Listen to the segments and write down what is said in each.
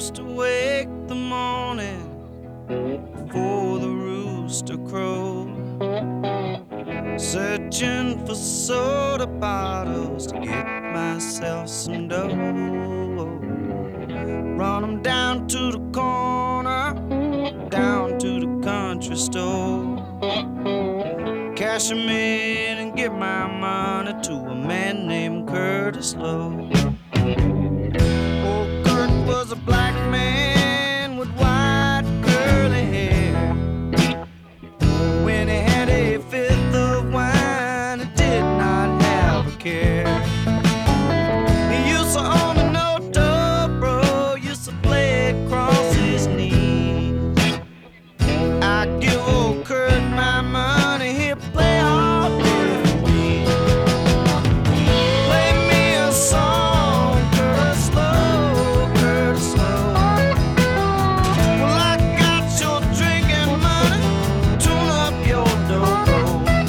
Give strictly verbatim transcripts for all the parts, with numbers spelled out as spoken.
used to wake the morning before the rooster crowed, searching for soda bottles to get myself some dough. Run 'em down to the corner, down to the country store, cash 'em in and give my money to a man named Curtis Lowe. Old Kurt was a black man with white curly hair. When he had a fifth of wine, he did not have a care. He used to own a no-dough, bro, used to play it across his knees. I give old Kurt my money, he'll play all day for me. Play me a song, Curtis Lowe, Curtis Lowe. Well, I got your drinking money, tune up your dobro.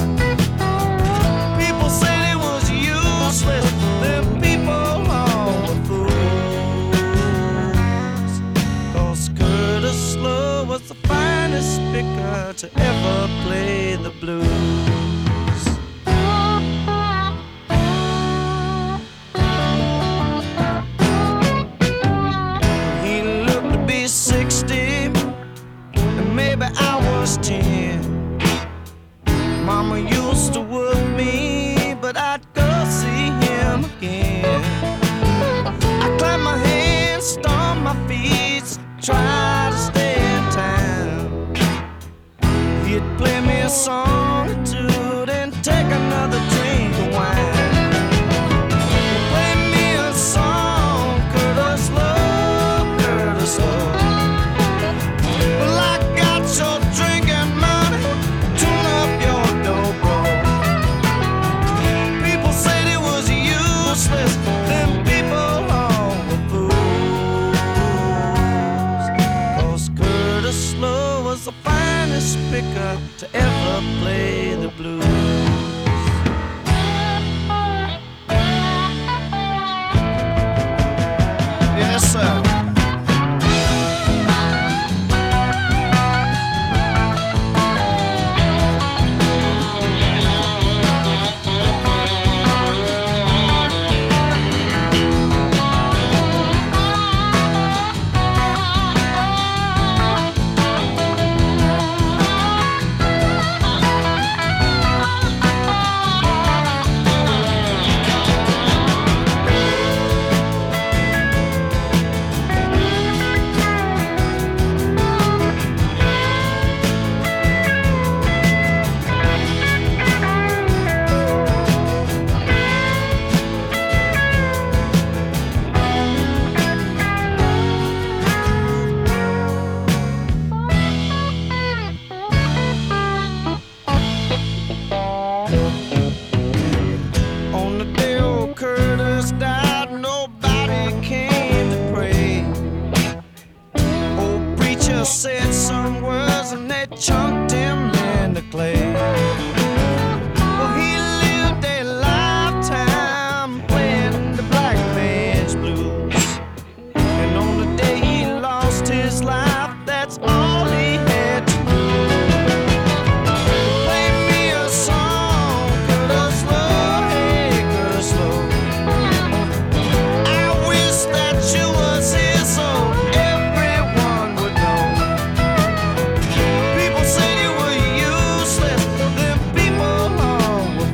People said it was useless, them people all were fools. 'Cause Curtis Lowe was the finest picker to ever play the blues. He looked to be sixty, and maybe I was ten. Mama used to work me, but I'd go see him again. I clap my hands, stomp my feet, try to stay in town. He'd play me a song or two, then take another drink of wine. Play me a song, Curtis Lowe, Curtis Lowe. Well, I got your drinking money, tune up your dobro. People said it was useless, them people all were fools. 'Cause Curtis Lowe was the finest picker to ever play the blues. Yes, sir. On the day old Curtis died, nobody came to pray. Old preacher said some words and they chunked him in the clay. Well, he lived a lifetime playing the black man's blues, and on the day he lost his life, that's all he had to do. Play me a song, Curtis Lowe, hey, Curtis Lowe. I wish that you was here so everyone would know. People said you were useless, them people all were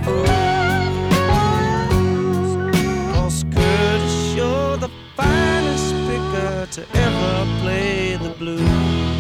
fools. 'Cause Curtis, you're the finest picker to ever play the blues.